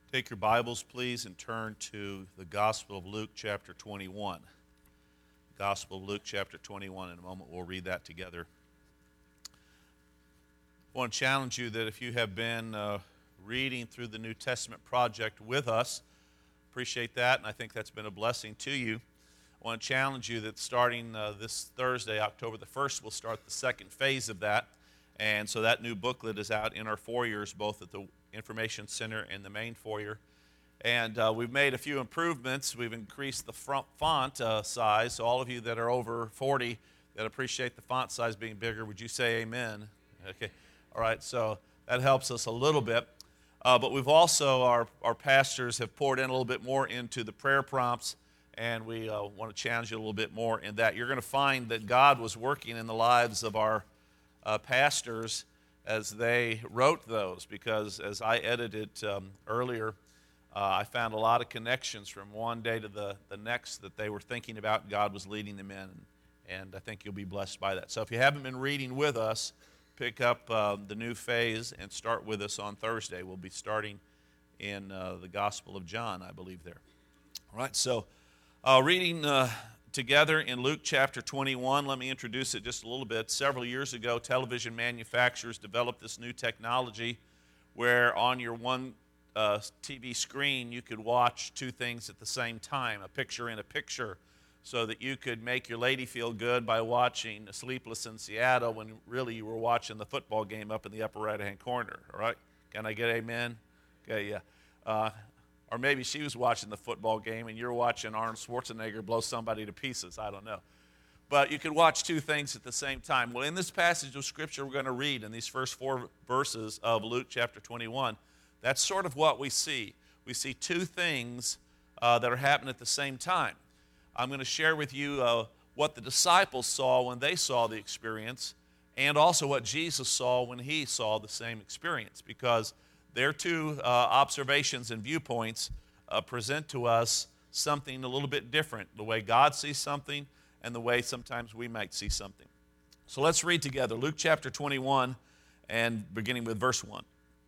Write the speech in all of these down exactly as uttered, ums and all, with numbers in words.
Take your Bibles, please, and turn to the Gospel of Luke, chapter twenty-one. Gospel of Luke, chapter twenty-one. In a moment, we'll read that together. I want to challenge you that if you have been uh, reading through the New Testament project with us, appreciate that, and I think that's been a blessing to you. I want to challenge you that starting uh, this Thursday, October the first, we'll start the second phase of that. And so that new booklet is out in our foyers, both at the Information Center and the main foyer. And uh, we've made a few improvements. We've increased the front font uh, size. So all of you that are over forty that appreciate the font size being bigger, would you say amen? Okay. All right. So that helps us a little bit. Uh, but we've also, our, our pastors have poured in a little bit more into the prayer prompts. And we uh, want to challenge you a little bit more in that. You're going to find that God was working in the lives of our uh, pastors as they wrote those, because as I edited um, earlier, uh, I found a lot of connections from one day to the, the next that they were thinking about. God was leading them in, and I think you'll be blessed by that. So if you haven't been reading with us, pick up uh, the new phase and start with us on Thursday. We'll be starting in uh, the Gospel of John, I believe there. All right, so uh, reading uh, together in Luke chapter twenty-one. Let me introduce it just a little bit. Several years ago, television manufacturers developed this new technology where on your one uh, T V screen you could watch two things at the same time, a picture in a picture, so that you could make your lady feel good by watching Sleepless in Seattle when really you were watching the football game up in the upper right-hand corner. All right? Can I get amen? Okay, yeah. Uh, Or maybe she was watching the football game and you're watching Arnold Schwarzenegger blow somebody to pieces. I don't know. But you could watch two things at the same time. Well, in this passage of Scripture we're going to read in these first four verses of Luke chapter twenty-one, that's sort of what we see. We see two things uh, that are happening at the same time. I'm going to share with you uh, what the disciples saw when they saw the experience, and also what Jesus saw when he saw the same experience, because their two uh, observations and viewpoints uh, present to us something a little bit different, the way God sees something and the way sometimes we might see something. So let's read together Luke chapter twenty-one and beginning with verse one.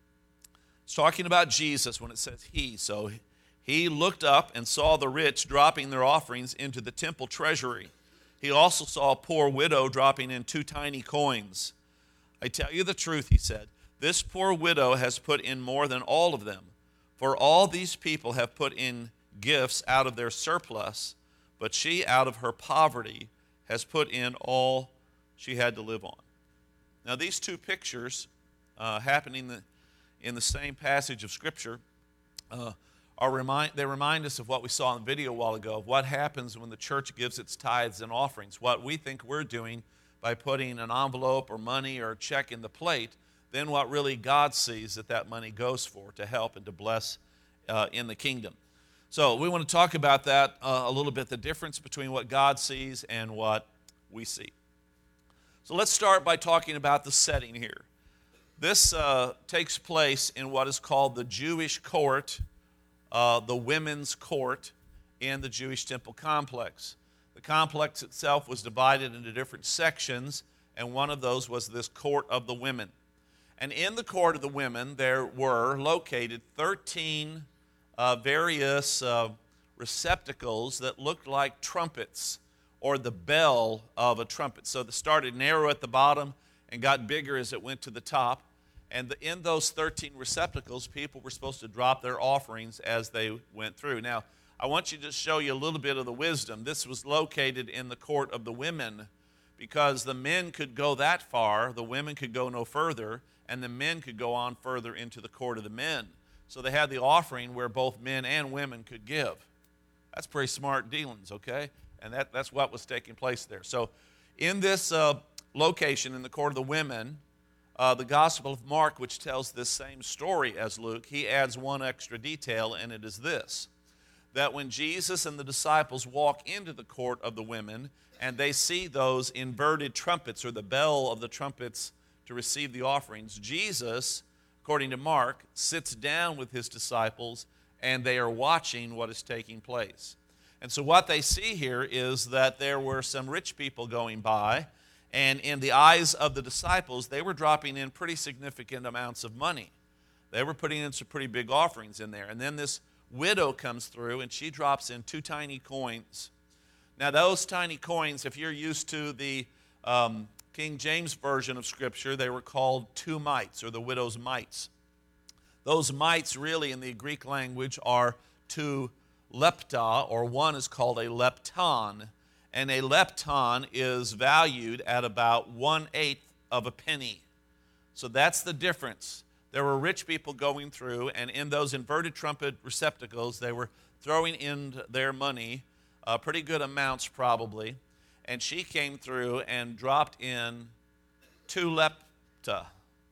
It's talking about Jesus when it says he. So he looked up and saw the rich dropping their offerings into the temple treasury. He also saw a poor widow dropping in two tiny coins. I tell you the truth, he said. This poor widow has put in more than all of them, for all these people have put in gifts out of their surplus, but she, out of her poverty, has put in all she had to live on. Now, these two pictures uh, happening in the, in the same passage of Scripture uh, are remind they remind us of what we saw in the video a while ago, of what happens when the church gives its tithes and offerings, what we think we're doing by putting an envelope or money or a check in the plate, then what really God sees that that money goes for, to help and to bless uh, in the kingdom. So we want to talk about that uh, a little bit, the difference between what God sees and what we see. So let's start by talking about the setting here. This uh, takes place in what is called the Jewish court, uh, the women's court in the Jewish temple complex. The complex itself was divided into different sections, and one of those was this court of the women. And in the court of the women, there were located thirteen uh, various uh, receptacles that looked like trumpets, or the bell of a trumpet. So they started narrow at the bottom and got bigger as it went to the top. And the, in those thirteen receptacles, people were supposed to drop their offerings as they went through. Now, I want you to show you a little bit of the wisdom. This was located in the court of the women because the men could go that far, the women could go no further, and the men could go on further into the court of the men. So they had the offering where both men and women could give. That's pretty smart dealings, okay? And that, that's what was taking place there. So in this uh, location, in the court of the women, uh, the Gospel of Mark, which tells this same story as Luke, he adds one extra detail, and it is this, that when Jesus and the disciples walk into the court of the women and they see those inverted trumpets, or the bell of the trumpets, to receive the offerings, Jesus, according to Mark, sits down with his disciples and they are watching what is taking place. And so what they see here is that there were some rich people going by, and in the eyes of the disciples, they were dropping in pretty significant amounts of money. They were putting in some pretty big offerings in there. And then this widow comes through, and she drops in two tiny coins. Now, those tiny coins, if you're used to the um, King James Version of Scripture, they were called two mites, or the widow's mites. Those mites really in the Greek language are two lepta, or one is called a lepton. And a lepton is valued at about one-eighth of a penny. So that's the difference. There were rich people going through, and in those inverted trumpet receptacles, they were throwing in their money, uh, pretty good amounts probably. And she came through and dropped in two lepta,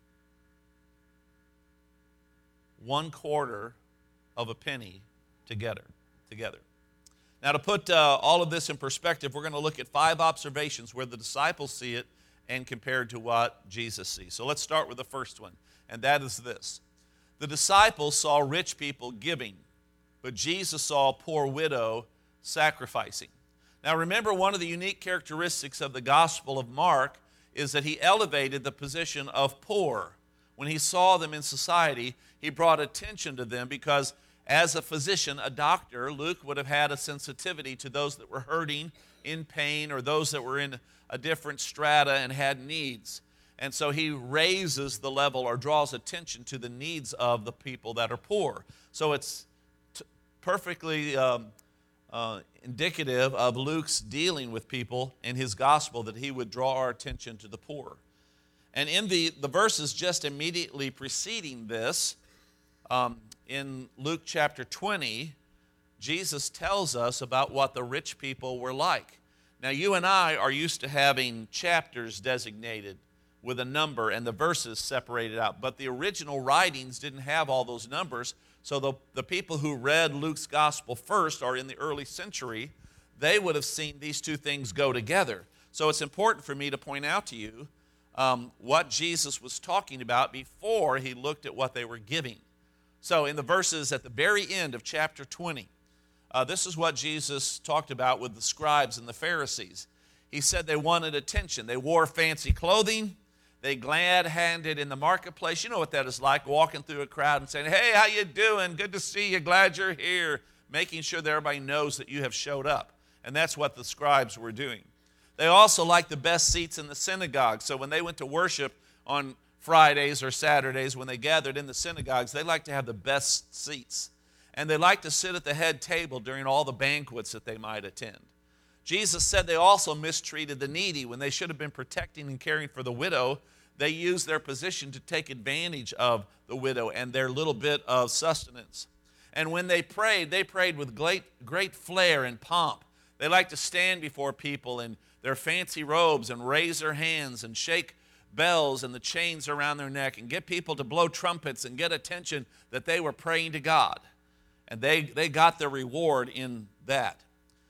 one quarter of a penny together. together. Now, to put uh, all of this in perspective, we're going to look at five observations where the disciples see it and compared to what Jesus sees. So let's start with the first one, and that is this. The disciples saw rich people giving, but Jesus saw a poor widow sacrificing. Now, remember, one of the unique characteristics of the Gospel of Mark is that he elevated the position of poor. When he saw them in society, he brought attention to them because as a physician, a doctor, Luke would have had a sensitivity to those that were hurting, in pain, or those that were in a different strata and had needs. And so he raises the level or draws attention to the needs of the people that are poor. So it's t- perfectly um, uh, indicative of Luke's dealing with people in his gospel that he would draw our attention to the poor. And in the, the verses just immediately preceding this, um, in Luke chapter twenty, Jesus tells us about what the rich people were like. Now, you and I are used to having chapters designated with a number and the verses separated out, but the original writings didn't have all those numbers, so the, the people who read Luke's gospel first, or in the early century, they would have seen these two things go together. So it's important for me to point out to you um, what Jesus was talking about before he looked at what they were giving. So in the verses at the very end of chapter twenty, uh, this is what Jesus talked about with the scribes and the Pharisees. He said they wanted attention. They wore fancy clothing. They glad-handed in the marketplace. You know what that is like, walking through a crowd and saying, "Hey, how you doing? Good to see you. Glad you're here." Making sure that everybody knows that you have showed up. And that's what the scribes were doing. They also liked the best seats in the synagogue. So when they went to worship on Fridays or Saturdays, when they gathered in the synagogues, they liked to have the best seats. And they liked to sit at the head table during all the banquets that they might attend. Jesus said they also mistreated the needy. When they should have been protecting and caring for the widow, they used their position to take advantage of the widow and their little bit of sustenance. And when they prayed, they prayed with great, great flair and pomp. They liked to stand before people in their fancy robes and raise their hands and shake bells and the chains around their neck and get people to blow trumpets and get attention that they were praying to God. And they, they got their reward in that.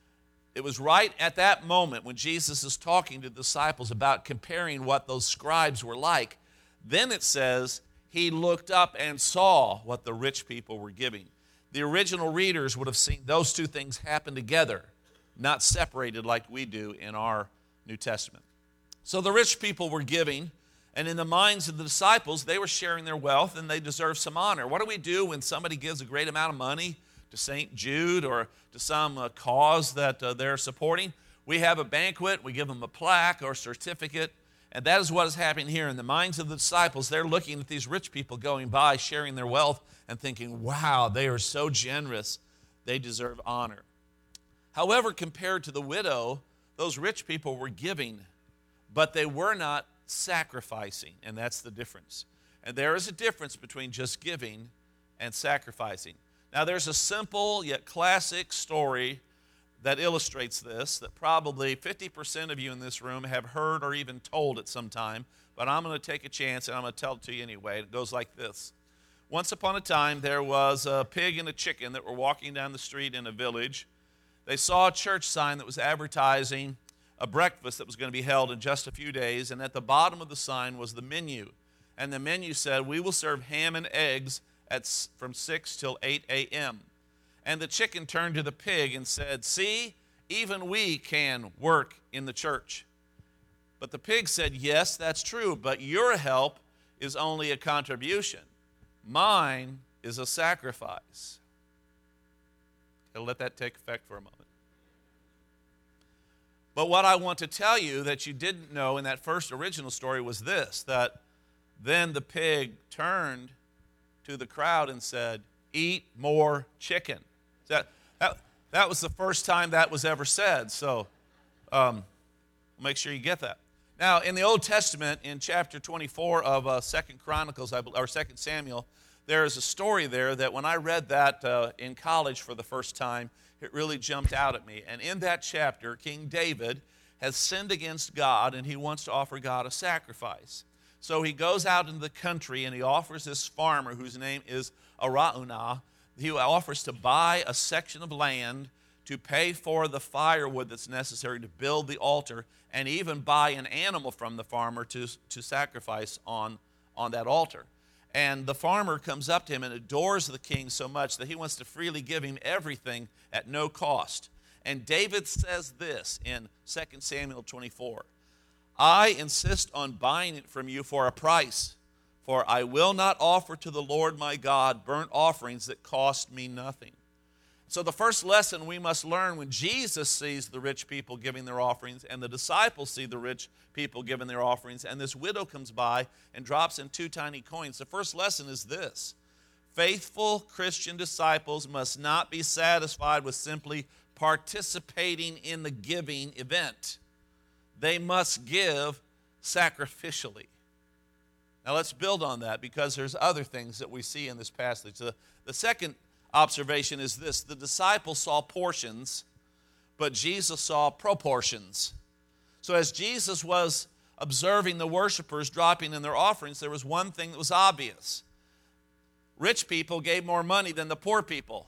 It was right at that moment when Jesus is talking to the disciples about comparing what those scribes were like. Then it says, he looked up and saw what the rich people were giving. The original readers would have seen those two things happen together, not separated like we do in our New Testament. So the rich people were giving, and in the minds of the disciples, they were sharing their wealth and they deserve some honor. What do we do when somebody gives a great amount of money to Saint Jude or to some uh, cause that uh, they're supporting? We have a banquet, we give them a plaque or certificate, and that is what is happening here. In the minds of the disciples, they're looking at these rich people going by, sharing their wealth, and thinking, wow, they are so generous, they deserve honor. However, compared to the widow, those rich people were giving, but they were not sacrificing, and that's the difference. And there is a difference between just giving and sacrificing. Now, there's a simple yet classic story that illustrates this that probably fifty percent of you in this room have heard or even told at some time, but I'm going to take a chance and I'm going to tell it to you anyway. It goes like this. Once upon a time, there was a pig and a chicken that were walking down the street in a village. They saw a church sign that was advertising a breakfast that was going to be held in just a few days, and at the bottom of the sign was the menu. And the menu said, "We will serve ham and eggs at from six till eight a.m. And the chicken turned to the pig and said, "See, even we can work in the church." But the pig said, "Yes, that's true, but your help is only a contribution. Mine is a sacrifice. Okay, let that take effect for a moment. But what I want to tell you that you didn't know in that first original story was this, that then the pig turned to the crowd and said, eat more chicken. That, that, that was the first time that was ever said, so um, make sure you get that. Now, in the Old Testament, in chapter twenty-four of uh, Second Chronicles, or Second Samuel, there is a story there that when I read that uh, in college for the first time, it really jumped out at me. And in that chapter, King David has sinned against God, and he wants to offer God a sacrifice. So he goes out into the country, and he offers this farmer, whose name is Araunah, he offers to buy a section of land to pay for the firewood that's necessary to build the altar, and even buy an animal from the farmer to, to sacrifice on, on that altar. And the farmer comes up to him and adores the king so much that he wants to freely give him everything at no cost. And David says this in Second Samuel twenty-four, I insist on buying it from you for a price, for I will not offer to the Lord my God burnt offerings that cost me nothing. So the first lesson we must learn when Jesus sees the rich people giving their offerings and the disciples see the rich people giving their offerings and this widow comes by and drops in two tiny coins, the first lesson is this. Faithful Christian disciples must not be satisfied with simply participating in the giving event. They must give sacrificially. Now let's build on that because there's other things that we see in this passage. The, the second observation is this. The disciples saw portions, but Jesus saw proportions. So as Jesus was observing the worshipers dropping in their offerings, there was one thing that was obvious. Rich people gave more money than the poor people.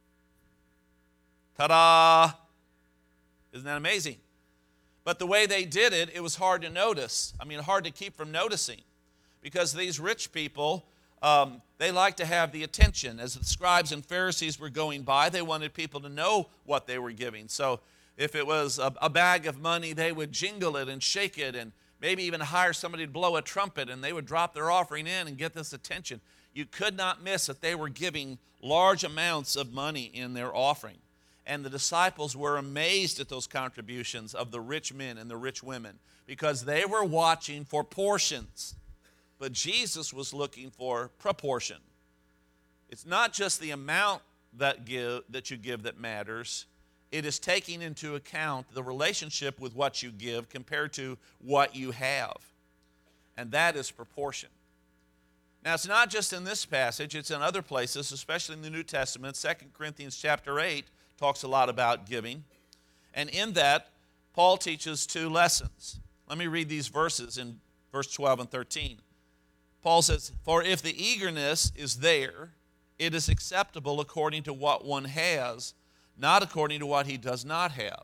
Ta-da! Isn't that amazing? But the way they did it, it was hard to notice. I mean, hard to keep from noticing. Because these rich people, um, they like to have the attention. As the scribes and Pharisees were going by, they wanted people to know what they were giving. So if it was a, a bag of money, they would jingle it and shake it and maybe even hire somebody to blow a trumpet, and they would drop their offering in and get this attention. You could not miss that they were giving large amounts of money in their offering. And the disciples were amazed at those contributions of the rich men and the rich women because they were watching for portions. But Jesus was looking for proportion. It's not just the amount that give that you give that matters. It is taking into account the relationship with what you give compared to what you have. And that is proportion. Now, it's not just in this passage. It's in other places, especially in the New Testament. Second Corinthians chapter eight talks a lot about giving. And in that, Paul teaches two lessons. Let me read these verses in verse twelve and thirteen. Paul says, for if the eagerness is there, it is acceptable according to what one has, not according to what he does not have.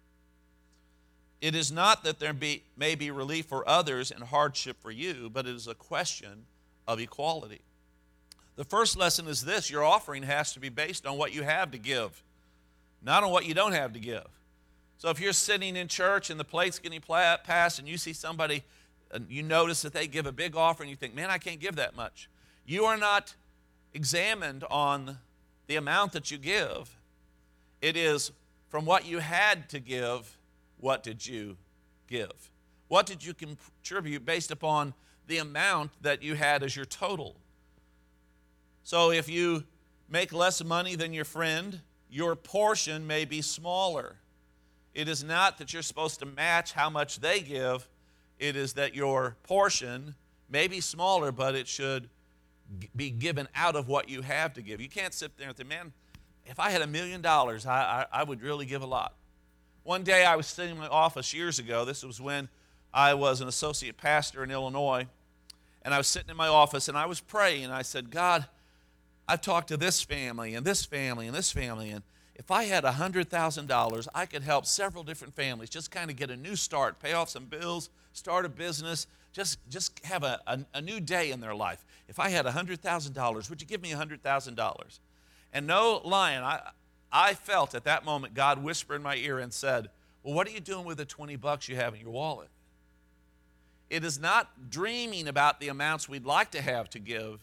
It is not that there be, may be relief for others and hardship for you, but it is a question of equality. The first lesson is this: your offering has to be based on what you have to give, not on what you don't have to give. So if you're sitting in church and the plate's getting passed and you see somebody, and you notice that they give a big offering, you think, man, I can't give that much. You are not examined on the amount that you give. It is from what you had to give, what did you give? What did you contribute based upon the amount that you had as your total? So if you make less money than your friend, your portion may be smaller. It is not that you're supposed to match how much they give. It is that your portion may be smaller, but it should be given out of what you have to give. You can't sit there and think, man, if I had a million dollars, I, I, I would really give a lot. One day I was sitting in my office years ago. This was when I was an associate pastor in Illinois. And I was sitting in my office and I was praying. And I said, God, I've talked to this family and this family and this family. And if I had one hundred thousand dollars, I could help several different families just kind of get a new start, pay off some bills, start a business, just, just have a, a, a new day in their life. If I had one hundred thousand dollars, would you give me one hundred thousand dollars? And no lying, I, I felt at that moment God whisper in my ear and said, well, what are you doing with the twenty bucks you have in your wallet? It is not dreaming about the amounts we'd like to have to give.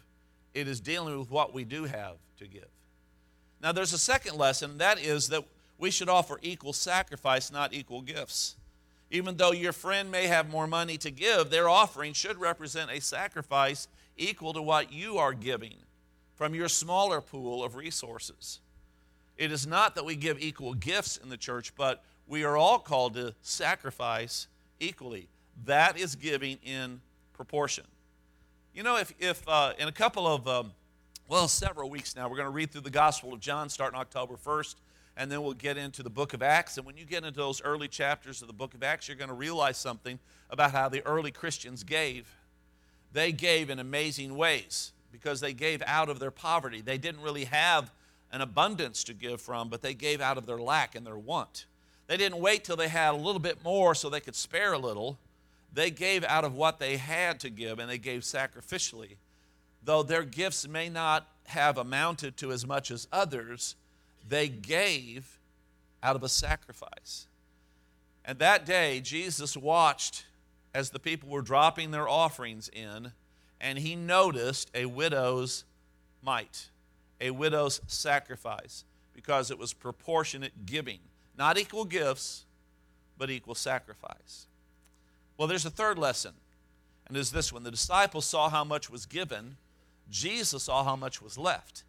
It is dealing with what we do have to give. Now, there's a second lesson. That is that we should offer equal sacrifice, not equal gifts. Even though your friend may have more money to give, their offering should represent a sacrifice equal to what you are giving from your smaller pool of resources. It is not that we give equal gifts in the church, but we are all called to sacrifice equally. That is giving in proportion. You know, if, if uh, in a couple of, um, well, several weeks now, we're going to read through the Gospel of John starting October first, and then we'll get into the book of Acts. And when you get into those early chapters of the book of Acts, you're going to realize something about how the early Christians gave. They gave in amazing ways because they gave out of their poverty. They didn't really have an abundance to give from, but they gave out of their lack and their want. They didn't wait till they had a little bit more so they could spare a little. They gave out of what they had to give, and they gave sacrificially. Though their gifts may not have amounted to as much as others, they gave out of a sacrifice. And that day, Jesus watched as the people were dropping their offerings in, and he noticed a widow's mite, a widow's sacrifice, because it was proportionate giving. Not equal gifts, but equal sacrifice. Well, there's a third lesson, and it's this one. The disciples saw how much was given. Jesus saw how much was left.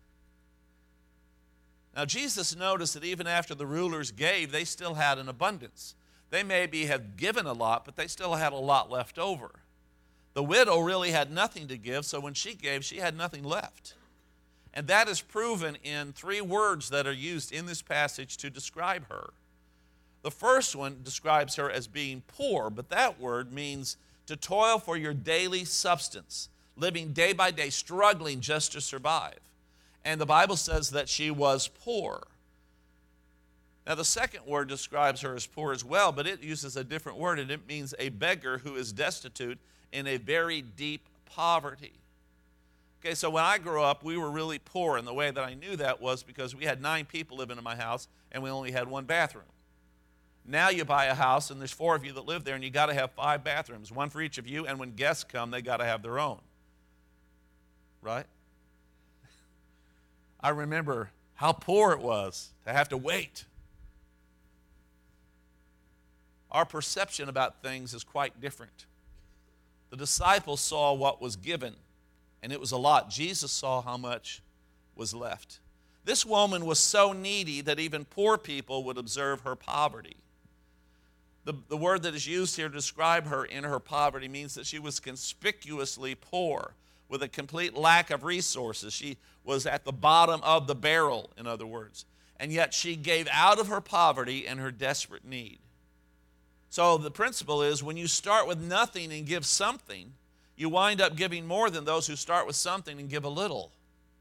Now, Jesus noticed that even after the rulers gave, they still had an abundance. They maybe had given a lot, but they still had a lot left over. The widow really had nothing to give, so when she gave, she had nothing left. And that is proven in three words that are used in this passage to describe her. The first one describes her as being poor, but that word means to toil for your daily substance, living day by day, struggling just to survive. And the Bible says that she was poor. Now, the second word describes her as poor as well, but it uses a different word, and it means a beggar who is destitute in a very deep poverty. Okay, so when I grew up, we were really poor, and the way that I knew that was because we had nine people living in my house, and we only had one bathroom. Now you buy a house, and there's four of you that live there, and you got to have five bathrooms, one for each of you, and when guests come, they got to have their own. Right? I remember how poor it was to have to wait. Our perception about things is quite different. The disciples saw what was given, and it was a lot. Jesus saw how much was left. This woman was so needy that even poor people would observe her poverty. The, the word that is used here to describe her in her poverty means that she was conspicuously poor, with a complete lack of resources. She was at the bottom of the barrel, in other words. And yet she gave out of her poverty and her desperate need. So the principle is when you start with nothing and give something, you wind up giving more than those who start with something and give a little.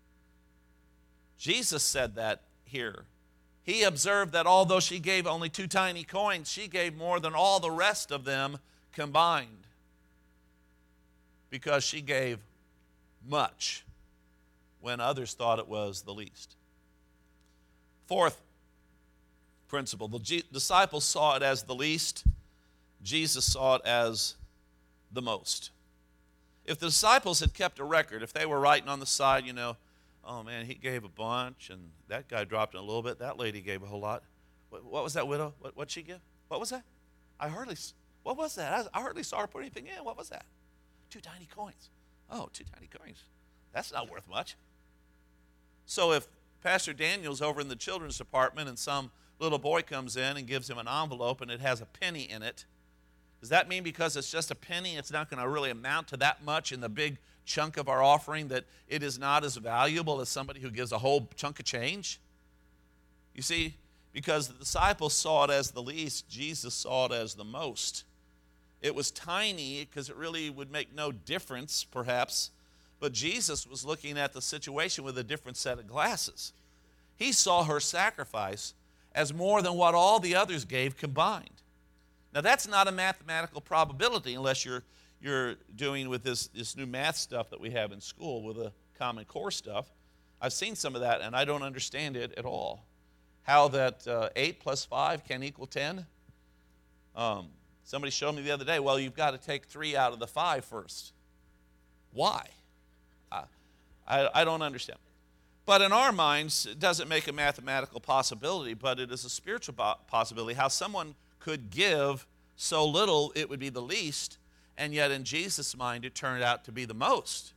Jesus said that here. He observed that although she gave only two tiny coins, she gave more than all the rest of them combined, because she gave much when others thought it was the least. Fourth principle, the G- disciples saw it as the least. Jesus saw it as the most. If the disciples had kept a record, if they were writing on the side, you know, oh man, he gave a bunch, and that guy dropped in a little bit, that lady gave a whole lot. What, what was that widow? What, what'd she give? What was that? I hardly, what was that? I, I hardly saw her put anything in. What was that? Two tiny coins. Oh, two tiny coins. That's not worth much. So if Pastor Daniel's over in the children's department and some little boy comes in and gives him an envelope and it has a penny in it, does that mean because it's just a penny, it's not going to really amount to that much in the big chunk of our offering, that it is not as valuable as somebody who gives a whole chunk of change? You see, because the disciples saw it as the least, Jesus saw it as the most. It was tiny because it really would make no difference, perhaps, but Jesus was looking at the situation with a different set of glasses. He saw her sacrifice as more than what all the others gave combined. Now, that's not a mathematical probability unless you're you're doing with this, this new math stuff that we have in school with the Common Core stuff. I've seen some of that, and I don't understand it at all. How that uh, eight plus five can equal ten. Um, somebody showed me the other day, well, you've got to take three out of the five first. Why? I, I, I don't understand. But in our minds, it doesn't make a mathematical possibility, but it is a spiritual possibility, how someone could give so little it would be the least, and yet in Jesus' mind it turned out to be the most.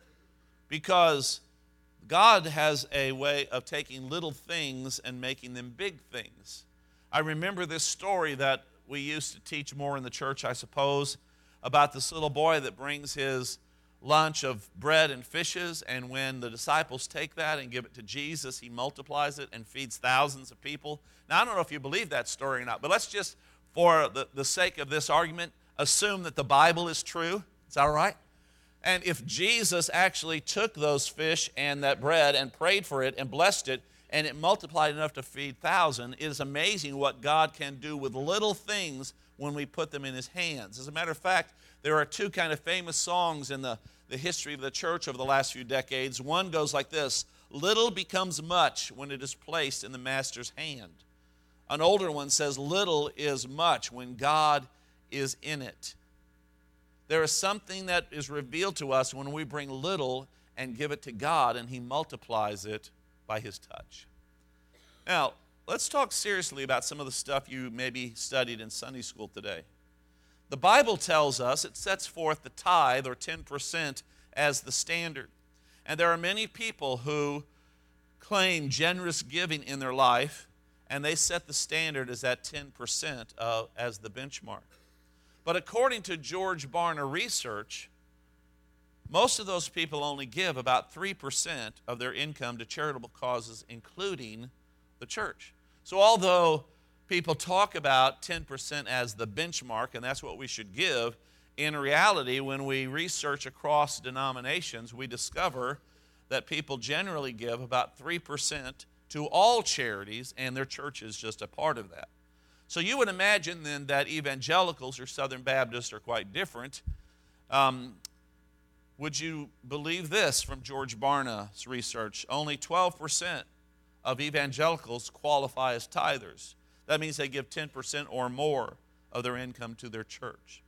Because God has a way of taking little things and making them big things. I remember this story that we used to teach more in the church, I suppose, about this little boy that brings his lunch of bread and fishes, and when the disciples take that and give it to Jesus, he multiplies it and feeds thousands of people. Now, I don't know if you believe that story or not, but let's just, for the, the sake of this argument, assume that the Bible is true. Is that all right? And if Jesus actually took those fish and that bread and prayed for it and blessed it, and it multiplied enough to feed thousands, it is amazing what God can do with little things when we put them in his hands. As a matter of fact, there are two kind of famous songs in the, the history of the church over the last few decades. One goes like this: little becomes much when it is placed in the master's hand. An older one says, little is much when God is in it. There is something that is revealed to us when we bring little and give it to God, and he multiplies it by his touch. Now, let's talk seriously about some of the stuff you maybe studied in Sunday school today. The Bible tells us, it sets forth the tithe, or ten percent, as the standard. And there are many people who claim generous giving in their life, and they set the standard as that ten percent uh, as the benchmark. But according to George Barna research, most of those people only give about three percent of their income to charitable causes, including the church. So although people talk about ten percent as the benchmark, and that's what we should give, in reality, when we research across denominations, we discover that people generally give about three percent to all charities, and their church is just a part of that. So you would imagine then that evangelicals or Southern Baptists are quite different. Um, would you believe this from George Barna's research? Only twelve percent of evangelicals qualify as tithers. That means they give ten percent or more of their income to their church.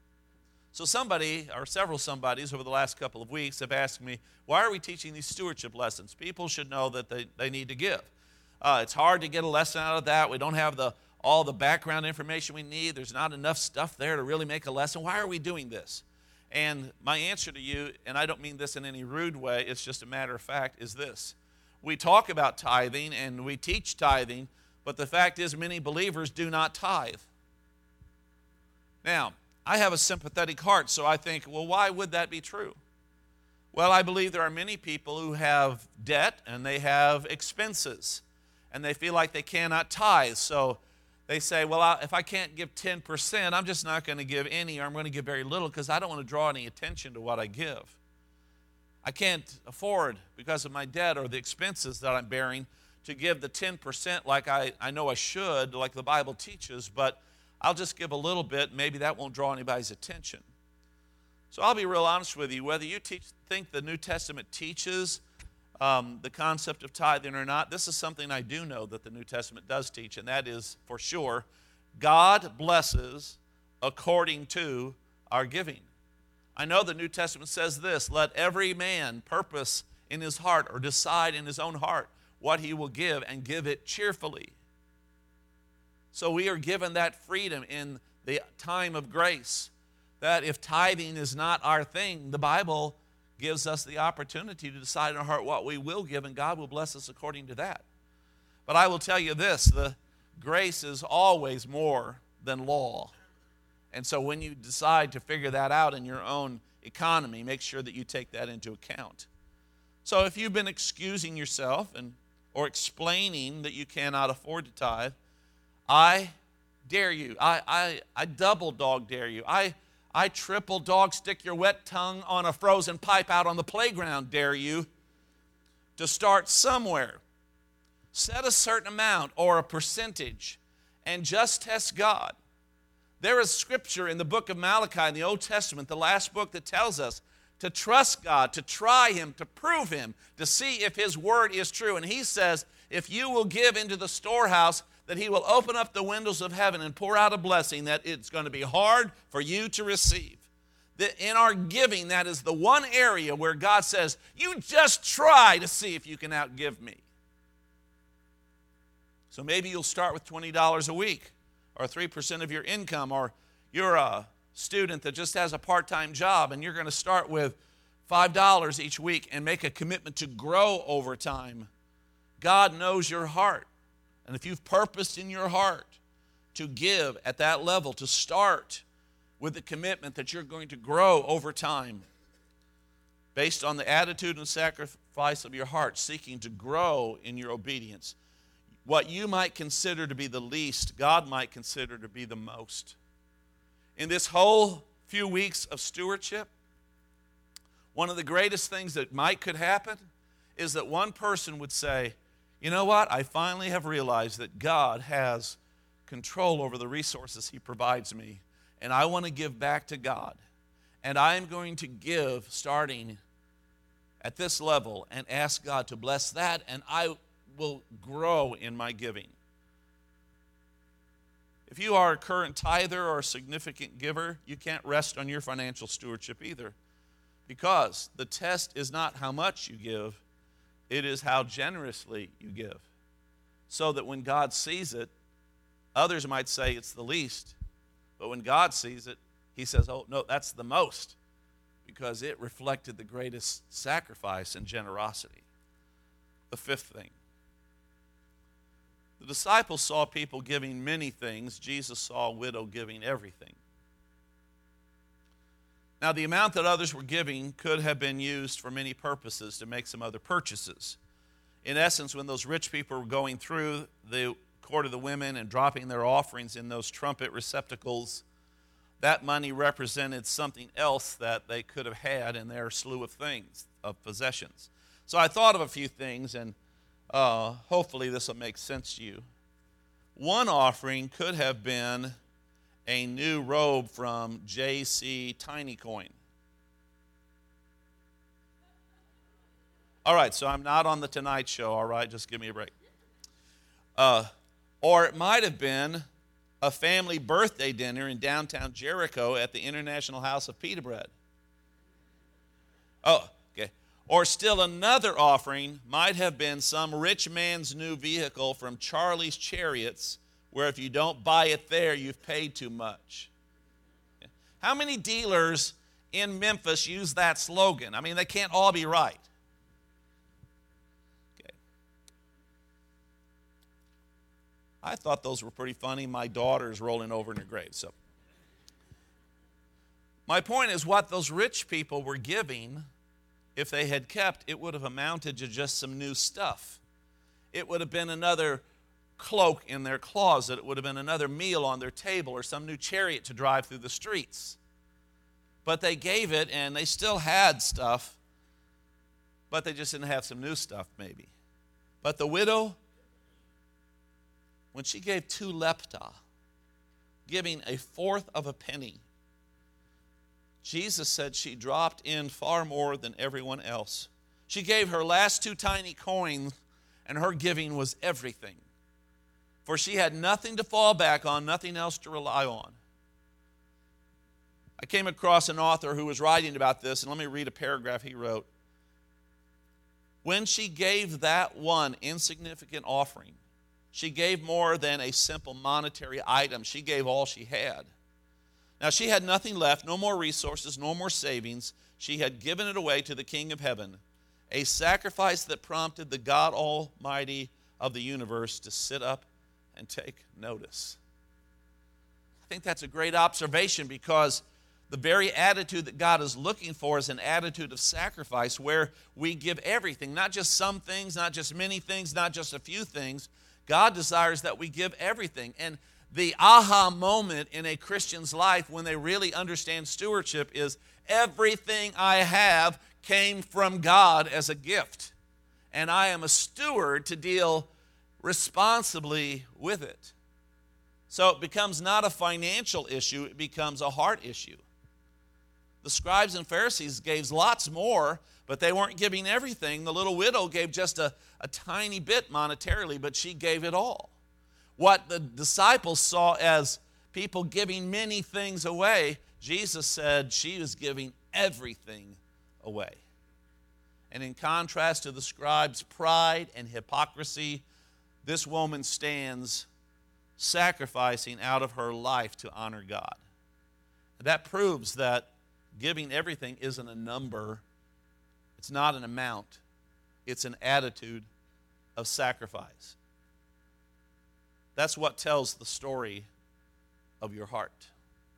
So somebody, or several somebodies over the last couple of weeks have asked me, why are we teaching these stewardship lessons? People should know that they, they need to give. Uh, it's hard to get a lesson out of that. We don't have the all the background information we need. There's not enough stuff there to really make a lesson. Why are we doing this? And my answer to you, and I don't mean this in any rude way, it's just a matter of fact, is this. We talk about tithing and we teach tithing, but the fact is many believers do not tithe. Now, I have a sympathetic heart, so I think, well, why would that be true? Well, I believe there are many people who have debt and they have expenses, and they feel like they cannot tithe. So they say, well, if I can't give ten percent, I'm just not going to give any, or I'm going to give very little because I don't want to draw any attention to what I give. I can't afford, because of my debt or the expenses that I'm bearing, to give the ten percent like I, I know I should, like the Bible teaches, but I'll just give a little bit. Maybe that won't draw anybody's attention. So I'll be real honest with you. Whether you teach, think the New Testament teaches um, the concept of tithing or not, this is something I do know that the New Testament does teach, and that is, for sure, God blesses according to our giving. I know the New Testament says this: let every man purpose in his heart, or decide in his own heart, what he will give, and give it cheerfully. So we are given that freedom in the time of grace, that if tithing is not our thing, the Bible gives us the opportunity to decide in our heart what we will give, and God will bless us according to that. But I will tell you this, the grace is always more than law. And so when you decide to figure that out in your own economy, make sure that you take that into account. So if you've been excusing yourself and or explaining that you cannot afford to tithe, I dare you. I, I, I double dog dare you. I, I triple dog stick your wet tongue on a frozen pipe out on the playground dare you to start somewhere. Set a certain amount or a percentage and just test God. There is scripture in the book of Malachi in the Old Testament, the last book, that tells us to trust God, to try Him, to prove Him, to see if His word is true. And He says, if you will give into the storehouse, that He will open up the windows of heaven and pour out a blessing that it's going to be hard for you to receive. that in our giving, that is the one area where God says, you just try to see if you can outgive me. So maybe you'll start with twenty dollars a week, or three percent of your income, or you're a student that just has a part-time job and you're going to start with five dollars each week and make a commitment to grow over time. God knows your heart. And if you've purposed in your heart to give at that level, to start with the commitment that you're going to grow over time, based on the attitude and sacrifice of your heart, seeking to grow in your obedience, what you might consider to be the least, God might consider to be the most. In this whole few weeks of stewardship, one of the greatest things that might could happen is that one person would say, you know what, I finally have realized that God has control over the resources He provides me, and I want to give back to God. And I am going to give starting at this level and ask God to bless that, and I will grow in my giving. If you are a current tither or a significant giver, you can't rest on your financial stewardship either, because the test is not how much you give, it is how generously you give. So that when God sees it, others might say it's the least, but when God sees it, He says, oh, no, that's the most, because it reflected the greatest sacrifice and generosity. The fifth thing. The disciples saw people giving many things. Jesus saw a widow giving everything. Now, the amount that others were giving could have been used for many purposes to make some other purchases. In essence, when those rich people were going through the court of the women and dropping their offerings in those trumpet receptacles, that money represented something else that they could have had in their slew of things, of possessions. So I thought of a few things, and uh, hopefully this will make sense to you. One offering could have been a new robe from J C Tiny Coin. All right, so I'm not on the Tonight Show, all right? Just give me a break. Uh, or it might have been a family birthday dinner in downtown Jericho at the International House of Pita Bread. Oh, okay. Or still another offering might have been some rich man's new vehicle from Charlie's Chariots, where if you don't buy it there, you've paid too much. How many dealers in Memphis use that slogan? I mean, they can't all be right. Okay. I thought those were pretty funny. My daughter's rolling over in her grave. So, my point is, what those rich people were giving, if they had kept, it would have amounted to just some new stuff. It would have been another cloak in their closet. It would have been another meal on their table, or some new chariot to drive through the streets. But they gave it, and they still had stuff, but they just didn't have some new stuff maybe. But the widow, when she gave two lepta, giving a fourth of a penny, Jesus said she dropped in far more than everyone else. She gave her last two tiny coins, and her giving was everything. For she had nothing to fall back on, nothing else to rely on. I came across an author who was writing about this, and let me read a paragraph he wrote. When she gave that one insignificant offering, she gave more than a simple monetary item. She gave all she had. Now, she had nothing left, no more resources, no more savings. She had given it away to the King of Heaven, a sacrifice that prompted the God Almighty of the universe to sit up and take notice. I think that's a great observation, because the very attitude that God is looking for is an attitude of sacrifice, where we give everything, not just some things, not just many things, not just a few things. God desires that we give everything. And the aha moment in a Christian's life when they really understand stewardship is, everything I have came from God as a gift, and I am a steward to deal responsibly with it. So it becomes not a financial issue, it becomes a heart issue. The scribes and Pharisees gave lots more, but they weren't giving everything. The little widow gave just a, a tiny bit monetarily, but she gave it all. What the disciples saw as people giving many things away. Jesus said she was giving everything away. And in contrast to the scribes' pride and hypocrisy, this woman stands sacrificing out of her life to honor God. That proves that giving everything isn't a number. It's not an amount. It's an attitude of sacrifice. That's what tells the story of your heart.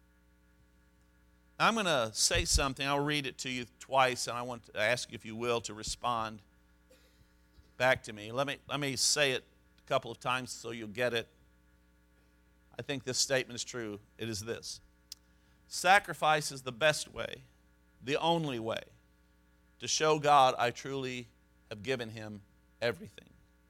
I'm going to say something. I'll read it to you twice, and I want to ask you, if you will, to respond back to me. Let me, let me say it a couple of times so you'll get it. I think this statement is true. It is this: sacrifice is the best way, the only way, to show God I truly have given him everything.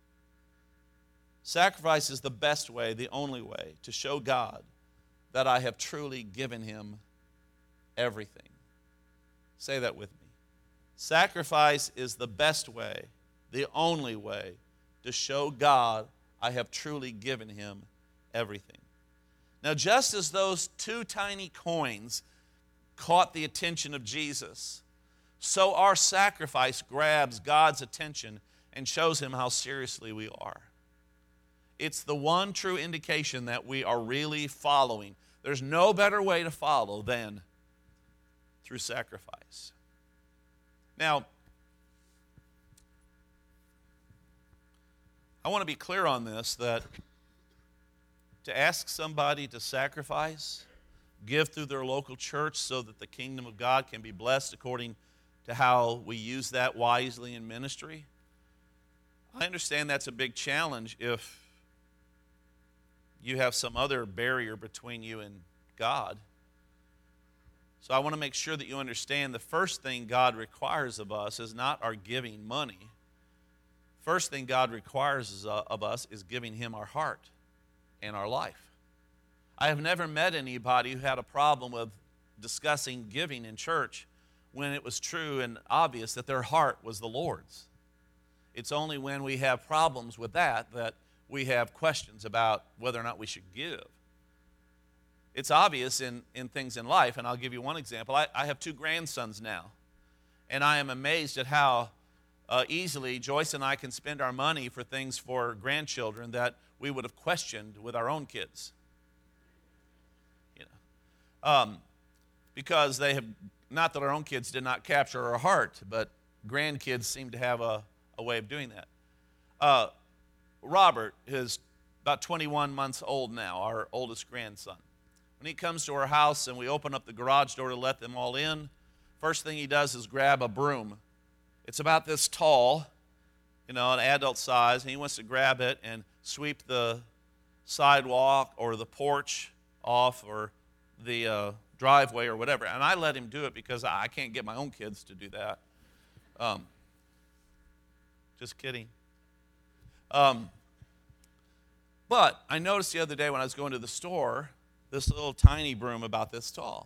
Sacrifice is the best way, the only way, to show God that I have truly given him everything. Say that with me. Sacrifice is the best way, the only way, to show God I have truly given him everything. Now, just as those two tiny coins caught the attention of Jesus, so our sacrifice grabs God's attention and shows him how seriously we are. It's the one true indication that we are really following. There's no better way to follow than through sacrifice. Now, I want to be clear on this, that to ask somebody to sacrifice, give through their local church so that the kingdom of God can be blessed according to how we use that wisely in ministry, I understand that's a big challenge if you have some other barrier between you and God. So I want to make sure that you understand the first thing God requires of us is not our giving money. First thing God requires of us is giving him our heart and our life. I have never met anybody who had a problem with discussing giving in church when it was true and obvious that their heart was the Lord's. It's only when we have problems with that that we have questions about whether or not we should give. It's obvious in, in things in life, and I'll give you one example. I, I have two grandsons now, and I am amazed at how uh, easily Joyce and I can spend our money for things for grandchildren that we would have questioned with our own kids. You know, um, because they have, not that our own kids did not capture our heart, but grandkids seem to have a, a way of doing that. Uh, Robert is about twenty-one months old now, our oldest grandson. When he comes to our house and we open up the garage door to let them all in, first thing he does is grab a broom. It's about this tall, you know, an adult size, and he wants to grab it and sweep the sidewalk or the porch off or the uh, driveway or whatever. And I let him do it because I can't get my own kids to do that. Um, just kidding. Um, but I noticed the other day when I was going to the store, this little tiny broom about this tall.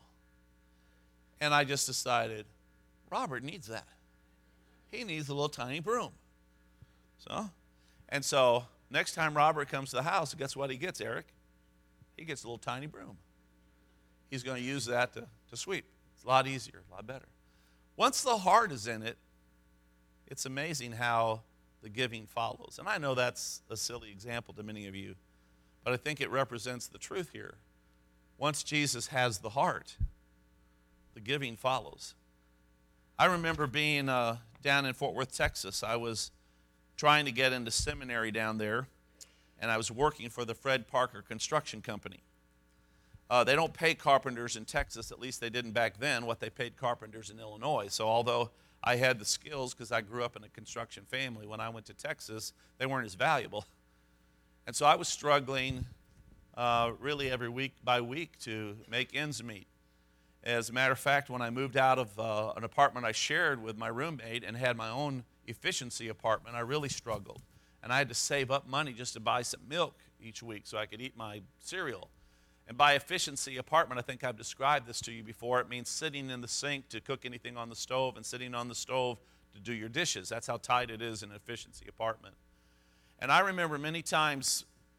And I just decided, Robert needs that. He needs a little tiny broom. So, and so next time Robert comes to the house, guess what he gets, Eric? He gets a little tiny broom. He's going to use that to, to sweep. It's a lot easier, a lot better. Once the heart is in it, it's amazing how the giving follows. And I know that's a silly example to many of you, but I think it represents the truth here. Once Jesus has the heart, the giving follows. I remember being uh, down in Fort Worth, Texas. I was trying to get into seminary down there, and I was working for the Fred Parker Construction Company. Uh, they don't pay carpenters in Texas, at least they didn't back then, what they paid carpenters in Illinois. So although I had the skills because I grew up in a construction family, when I went to Texas, they weren't as valuable. And so I was struggling uh, really every week by week to make ends meet. As a matter of fact, when I moved out of uh, an apartment I shared with my roommate and had my own efficiency apartment, I really struggled. And I had to save up money just to buy some milk each week so I could eat my cereal. And by efficiency apartment, I think I've described this to you before. It means sitting in the sink to cook anything on the stove and sitting on the stove to do your dishes. That's how tight it is in an efficiency apartment. And I remember many times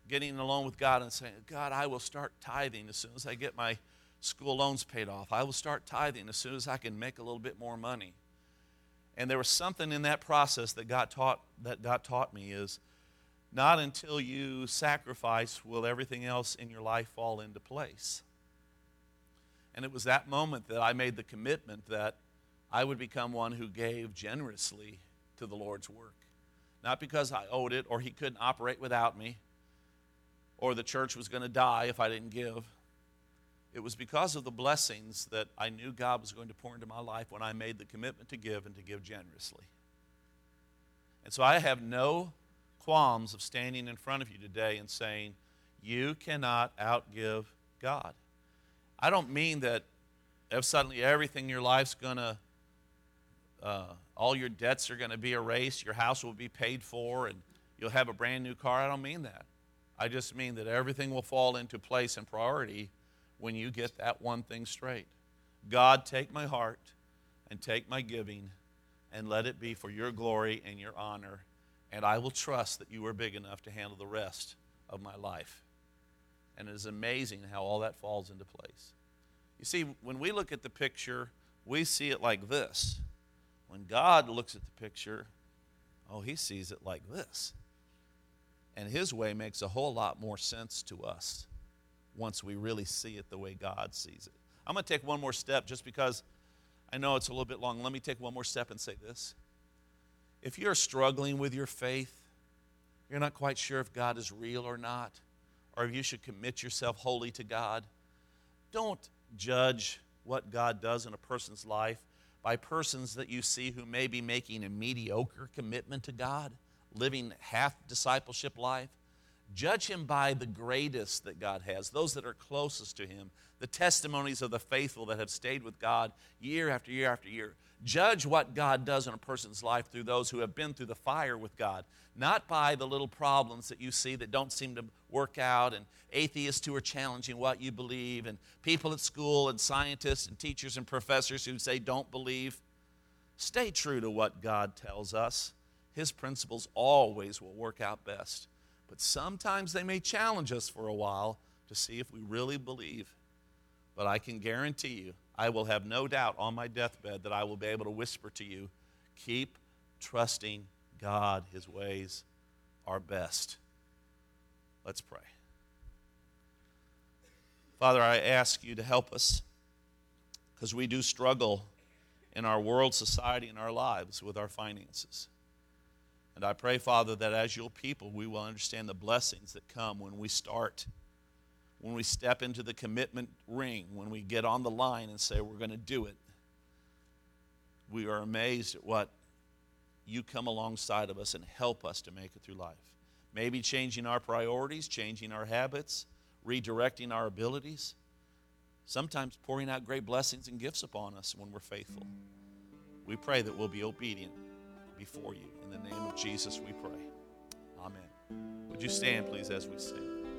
getting alone with God and saying, God, I will start tithing as soon as I get my school loans paid off. I will start tithing as soon as I can make a little bit more money. And there was something in that process that God taught, that God taught me is not until you sacrifice will everything else in your life fall into place. And it was that moment that I made the commitment that I would become one who gave generously to the Lord's work. Not because I owed it or he couldn't operate without me or the church was going to die if I didn't give. It was because of the blessings that I knew God was going to pour into my life when I made the commitment to give and to give generously. And so I have no qualms of standing in front of you today and saying, you cannot outgive God. I don't mean that if suddenly everything in your life's going to, uh, all your debts are going to be erased, your house will be paid for, and you'll have a brand new car. I don't mean that. I just mean that everything will fall into place and priority when you get that one thing straight. God, take my heart and take my giving and let it be for your glory and your honor, and I will trust that you are big enough to handle the rest of my life. And it is amazing how all that falls into place. You see, when we look at the picture, we see it like this. When God looks at the picture, oh, he sees it like this. And his way makes a whole lot more sense to us once we really see it the way God sees it. I'm going to take one more step just because I know it's a little bit long. Let me take one more step and say this. If you're struggling with your faith, you're not quite sure if God is real or not, or if you should commit yourself wholly to God, don't judge what God does in a person's life by persons that you see who may be making a mediocre commitment to God, living half discipleship life. Judge him by the greatest that God has, those that are closest to him, the testimonies of the faithful that have stayed with God year after year after year. Judge what God does in a person's life through those who have been through the fire with God, not by the little problems that you see that don't seem to work out, and atheists who are challenging what you believe, and people at school, and scientists, and teachers, and professors who say don't believe. Stay true to what God tells us. His principles always will work out best. But sometimes they may challenge us for a while to see if we really believe. But I can guarantee you, I will have no doubt on my deathbed that I will be able to whisper to you, keep trusting God. His ways are best. Let's pray. Father, I ask you to help us because we do struggle in our world, society, and our lives with our finances. And I pray, Father, that as your people, we will understand the blessings that come when we start, when we step into the commitment ring, when we get on the line and say we're going to do it. We are amazed at what you come alongside of us and help us to make it through life. Maybe changing our priorities, changing our habits, redirecting our abilities, sometimes pouring out great blessings and gifts upon us when we're faithful. We pray that we'll be obedient before you. In the name of Jesus we pray. Amen. Would you stand, please, as we sing?